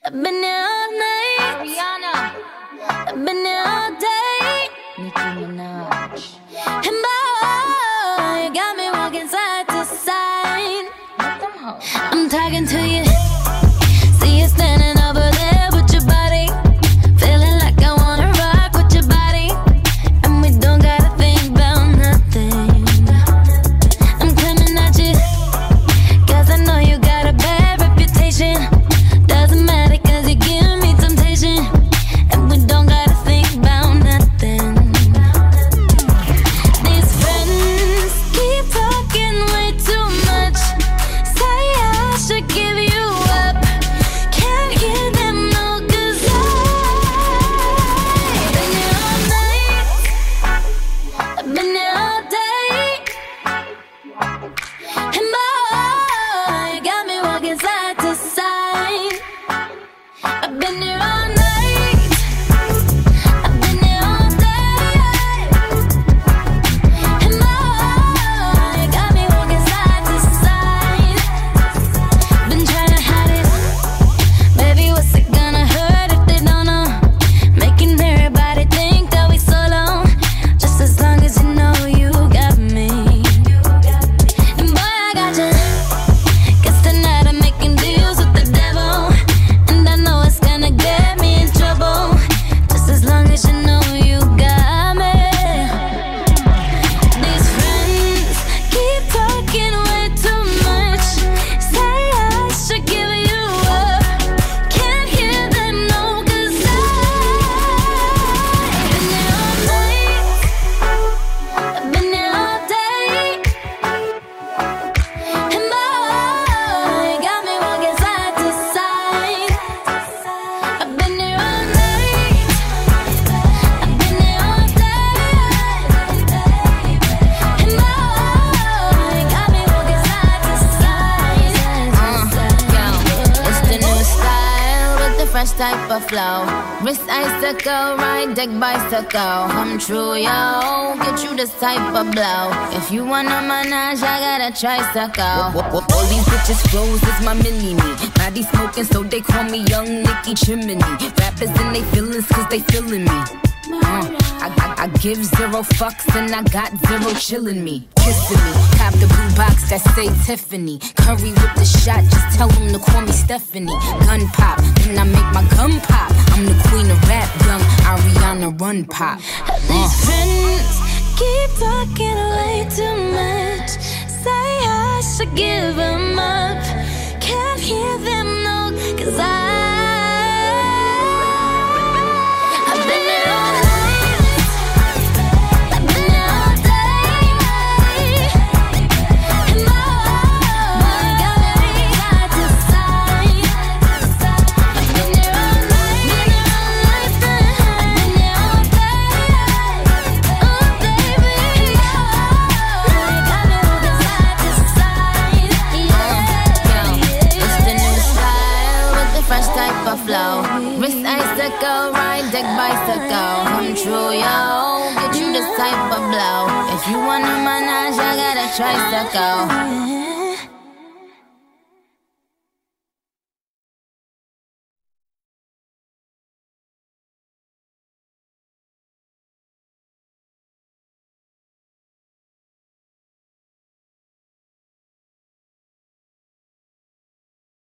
I've been here all night. Ariana, I've been here all day. Nicki Minaj. And boy, you got me walking side to side. Let them hoes. I'm talking to you. See you standing over there with your body. Feeling like I wanna rock with your body. And we don't gotta think about nothing. I'm coming at you, 'cause I know you got a bad reputation. Doesn't matter 'cause you give me temptation. And we don't gotta think about nothing. These friends keep talking way too much. Say I should give you up. Can't hear them no, 'cause I've been here all night. I've been here all day. And boy, you got me walking side to side. I've been here all night. I've been here all day. And boy, you got me walking side to side. Been trying to hide it. Baby, what's it gonna hurt if they don't know? Making everybody think that we solo. Just as long as you know you got me. And boy, I got you. 'Cause tonight I'm making deals with the devil. And I know it's gonna get me in trouble. Just as long as you know you got me. These friends keep talking way too much. Say I should give you up. Can't hear them no, 'cause I've been here all night. I've been here all day. And boy, you got me walking side to side. I've been here all night. I've been here all day. And boy, you got me walking side to side. It's the new style with the fresh type of flow. Wrist icicle, ride deck bicycle. Come true, yo. Get you this type of blow. If you wanna manage, I got a tricycle. All these bitches flows is my mini-me. Body smoking, so they call me Young Nicki Chimney. Rappers in they feelings, 'cause they feeling me. I give zero fucks and I got zero chillin' me. Kissing me, cop the blue box that say Tiffany. Curry with the shot, just tell them to call me Stephanie. Gun pop, then I make my gun pop. I'm the queen of rap, young Ariana Run Pop. These friends keep talking way too much. Say I should give them up. Can't hear them no, 'cause I've been here all night. I've been here all day. And boy, you got me side to side. I've been here all night. I've been here all day. Oh baby, and boy, you got me walking side to side. It's the new style with the fresh type of flow. Wrist icicle, ride deck bicycle. Come true, yo. Get you this type of blow. If you wanna manage, I got a tricycle.